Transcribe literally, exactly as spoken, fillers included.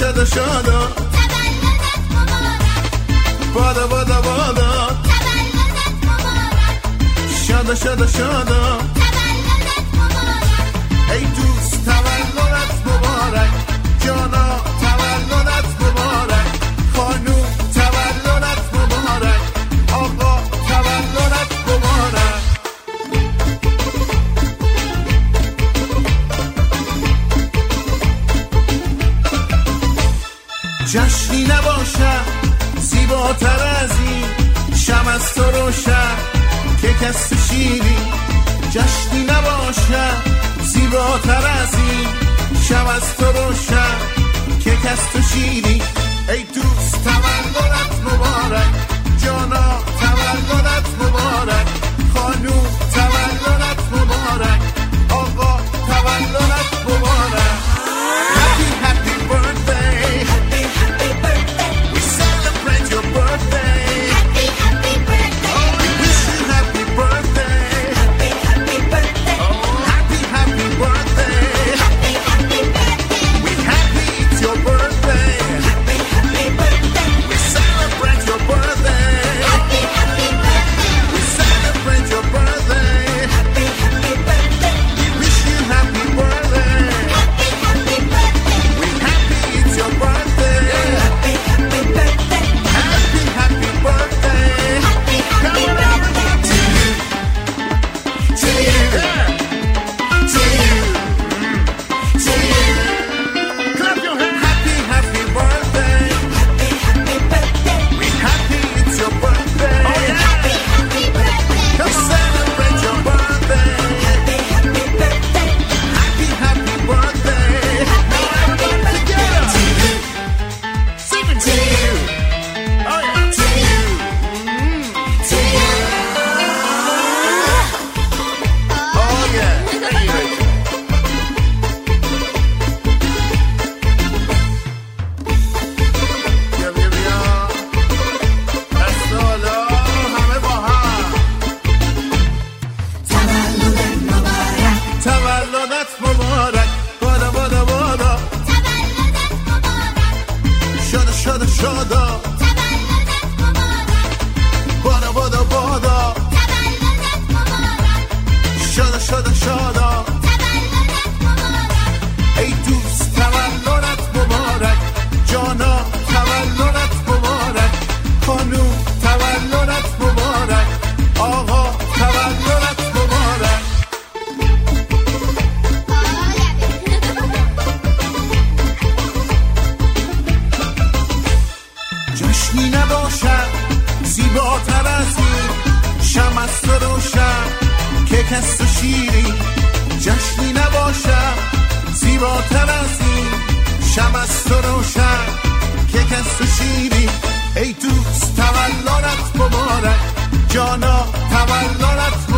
شادا شادا تولدت مبارک بادا بادا بادا تولدت مبارک شادا شادا شادا تولدت مبارک ای دوست تولدت مبارک جانا تولدت مبارک خانوم تولدت مبارک آقا تولدت مبارک جشنی نباشد زیباتر از این شم از تو روشن که کس تو شیری جشنی نباشد زیباتر از این شم از تو روشن که کس تو شیری ای دوست تولدت مبارک جانا تولدت مبارک خانوم تولدت مبارک آقا تولدت مبارک Happy happy birthday Happy happy birthday We celebrate your birthday Happy happy birthday Oh we wish you happy birthday Happy happy birthday Oh happy happy birthday Happy happy birthday We happy it's your birthday Happy happy birthday We celebrate your birthday Happy happy birthday We celebrate your birthday Happy happy birthday We wish you happy birthday Happy happy birthday We happy it's your birthday Happy happy birthday Happy happy birthday Happy happy birthday to you to you yeah. to you to you clap your hands happy happy birthday Happy happy birthday we happy it's your birthday oh yeah Happy happy birthday come celebrate your birthday Happy happy birthday happy happy birthday Happy happy birthday to you sing it to you oh yeah to you mm. to you oh yeah thank you Rachel. بیا بیا بیا دست بالا همه با هم تولدت مبارک تولدت مبارک بادا بادا بادا تولدت مبارک شادا شادا شادا تولدت مبارک بادا بادا بادا تولدت مبارک شادا شادا شادا تولدت مبارک ای دوست تولدت مبارک جانا تولدت مبارک خانوم تولدت مبارک آقا تولدت مبارک جشنی نباشد زیباتر از این شم از تو روشن که کس تو شیری جشنی نباشد زیباتر از این شم از تو روشن که کس تو شیری ای دوست تولدت مبارک جانا تولدت